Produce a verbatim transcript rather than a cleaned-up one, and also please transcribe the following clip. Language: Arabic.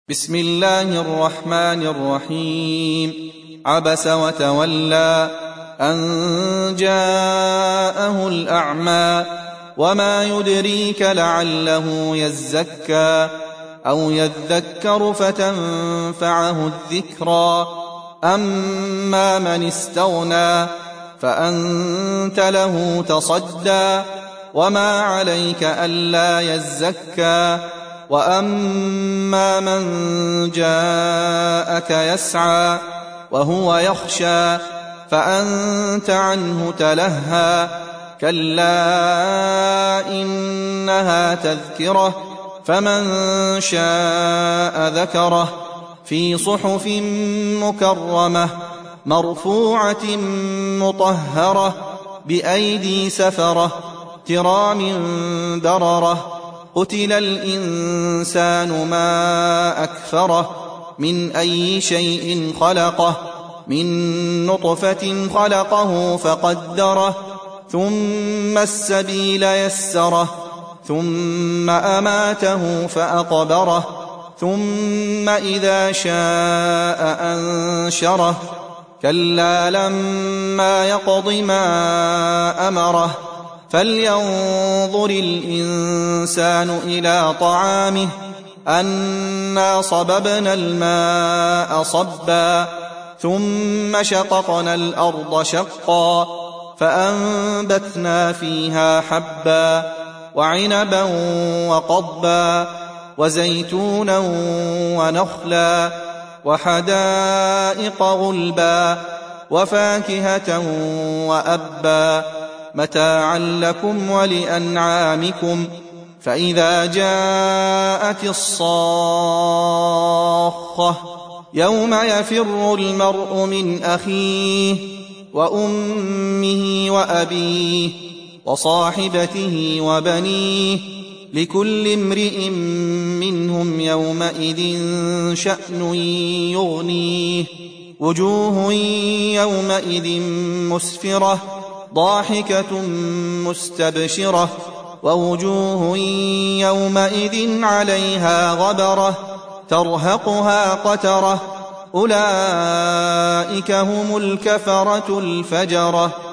بسم الله الرحمن الرحيم. عبس وتولى أن جاءه الأعمى وما يدريك لعله يزكى أو يذكر فتنفعه الذكرى أما من استغنى فأنت له تصدى وما عليك ألا يزكى وأما من جاءك يسعى وهو يخشى فأنت عنه تلهى كلا إنها تذكرة فمن شاء ذكره في صحف مكرمة مرفوعة مطهرة بأيدي سفرة كرام بررة قتل الإنسان ما أكفره من أي شيء خلقه من نطفة خلقه فقدره ثم السبيل يسره ثم أماته فأقبره ثم إذا شاء أنشره كلا لما يقض ما أمره فلينظر الإنسان إلى طعامه أنا صببنا الماء صبا ثم شققنا الأرض شقا فأنبتنا فيها حبا وعنبا وقضبا وزيتونا ونخلا وحدائق غلبا وفاكهة وأبا متاعا لكم ولأنعامكم فإذا جاءت الصاخة يوم يفر المرء من أخيه وأمه وأبيه وصاحبته وبنيه لكل امرئ منهم يومئذ شأن يغنيه وجوه يومئذ مسفرة ضاحكة مستبشرة ووجوه يومئذ عليها غبرة ترهقها قترة أولئك هم الكفرة الفجرة.